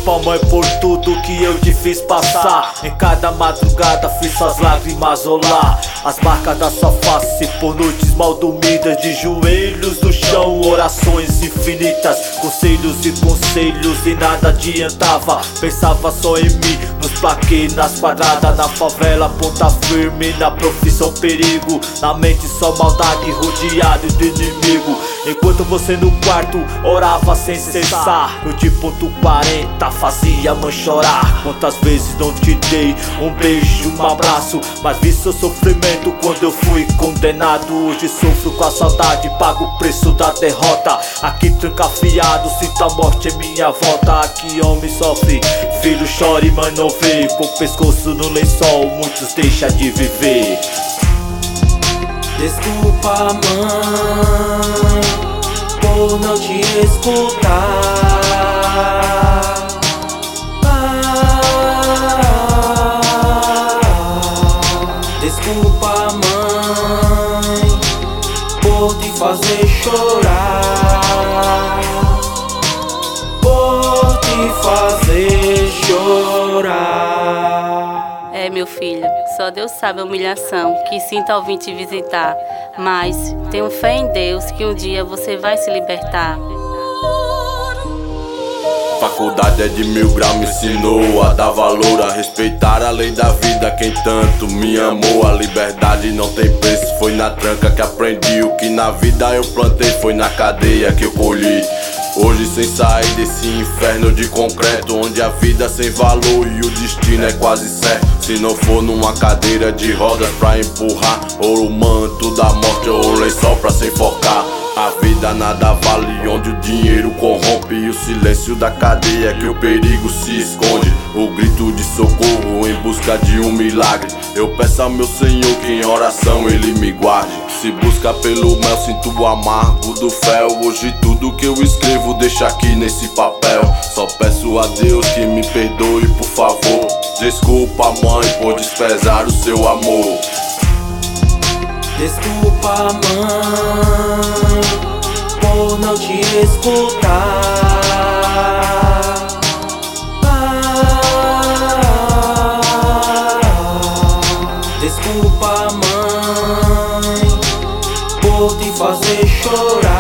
Desculpa, mãe, por tudo que eu te fiz passar. Em cada madrugada fiz suas lágrimas rolar. As marcas da sua face por noites mal dormidas, de joelhos no chão, orações infinitas, conselhos e conselhos e nada adiantava. Pensava só em mim, nos plaquês, nas quadradas, na favela, ponta firme, na profissão perigo. Na mente só maldade, rodeado de inimigo. Enquanto você no quarto orava sem cessar, eu de ponto 40 fazia mãe chorar. Quantas vezes não te dei um beijo, um abraço, mas vi seu sofrimento quando eu fui condenado. Hoje sofro com a saudade, pago o preço da derrota. Aqui trancafiado, sinto a morte em minha volta. Aqui homem sofre, filho chora e mãe não vê. Com o pescoço no lençol, muitos deixam de viver. Desculpa, mãe, por não te escutar. Desculpa, mãe, por te fazer chorar. Por te fazer chorar. É, meu filho, só Deus sabe a humilhação que sinto ao vir te visitar. Mas tenho fé em Deus que um dia você vai se libertar. Faculdade é de 1000 graus, me ensinou a dar valor, a respeitar a lei da vida. Quem tanto me amou, a liberdade não tem preço. Foi na tranca que aprendi o que na vida eu plantei. Foi na cadeia que eu colhi. Hoje sem sair desse inferno de concreto, onde a vida sem valor e o destino é quase certo. Se não for numa cadeira de rodas pra empurrar, ou o manto da morte ou o lençol pra se enforcar. A vida nada vale onde o dinheiro corrompe, e o silêncio da cadeia que o perigo se esconde. O grito de socorro em busca de um milagre. Eu peço ao meu Senhor que em oração Ele me guarde. Se busca pelo mel, sinto o amargo do fel. Hoje tudo que eu escrevo deixa aqui nesse papel. Só peço a Deus que me perdoe, por favor. Desculpa, mãe, por desprezar o seu amor. Desculpa, mãe, por não te escutar. Desculpa, mãe, por te fazer chorar.